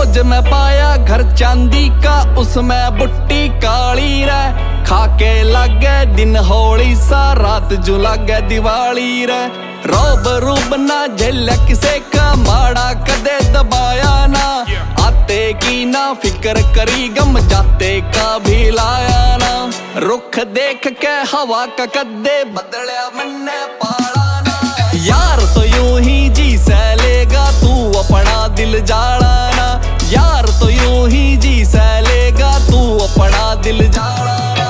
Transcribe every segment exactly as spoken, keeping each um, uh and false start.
रोज मैं पाया घर चांदी का, उसमें बुट्टी काली रे। खाके लागे दिन होली सा, रात जो लागे दिवाली रे। रोब रूब ना झेल किसे का, माड़ा कदे दबाया ना। आते की ना फिक्र करी, गम जाते का भी लाया ना। रुख देख के हवा का कदे बदलिया मन्ने पाला ना। यार तो यूं ही जी सह लेगा तू अपना दिल जाड़ा ना। यार तो यूं ही जी सह लेगा तू अपना दिल जाड़ा ना।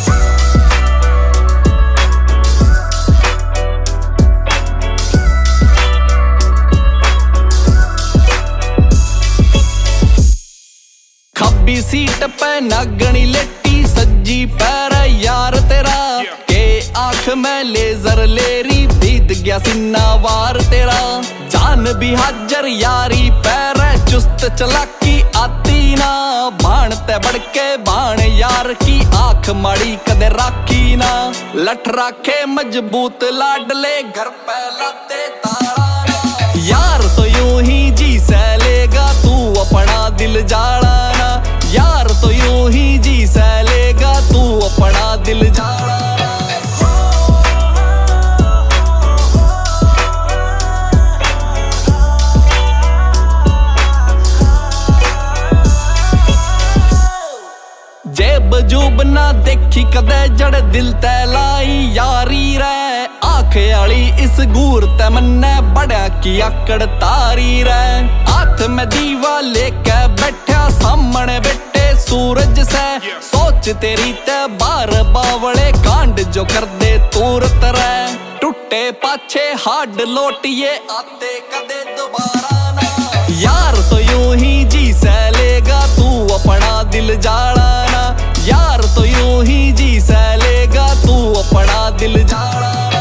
खब्बी सीट पे नागनी लेटी, सज्जी पैर यार तेरा। के आंख में लेजर लेरी, बीत गया सिन्ना वार तेरा। जान भी हाजर यारी पैर, चुस्त चलाकी आती ना। बाण ते बड़के बाण यार की, आंख माड़ी कदे राखी ना। लठ राखे मजबूत लाडले, घर पे लाते तारा ना। यार तो यूं ही जी सह लेगा तू अपना दिल जाड़ा ना। यार तो यूं ही जी सह लेगा तू अपना दिल जाड़ा ना। जेब जूब ना देखी कदे, जड़ दिल ते लाई यारी रे। आंख आली इस गूर ते मन्ने, बड़ा की आकड़ तारी रे। हाथ में दीवा लेके बैठा, सामने बैठे सूरज से। सोच तेरी ते बार बावले, कांड जो कर दे तूरत रे। टूटे पाछे हाड लोटिए, आते कदे दोबारा ना। यार तो यूं ही जी सह लेगा तू अपना दिल जाड़ा ना। यार तो यूं ही जी सह लेगा तू अपना दिल जाड़ा ना।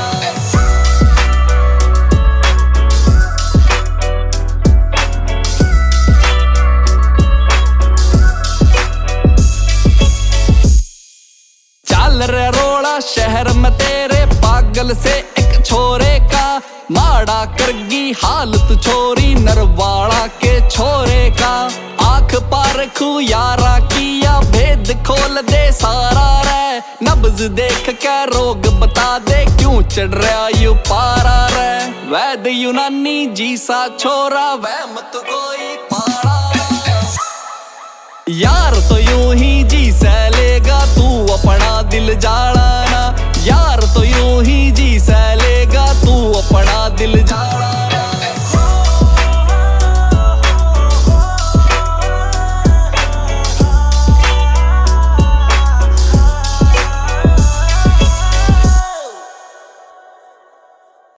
चल रे रोड़ा शहर में तेरे, पागल से एक छोरे का। माड़ा करगी हालत छोरी, नरवाड़ा के छोरे का। आंख पारखू यारा किया, भेद खोल दे सारा रे। नब्ज देख के रोग बता दे, क्यों चढ़ रहा यू पारा रे। वैद यूनानी जी सा छोरा, वह मत कोई पारा रे। यार तो यूं ही जी सह लेगा तू अपना दिल जाड़ा।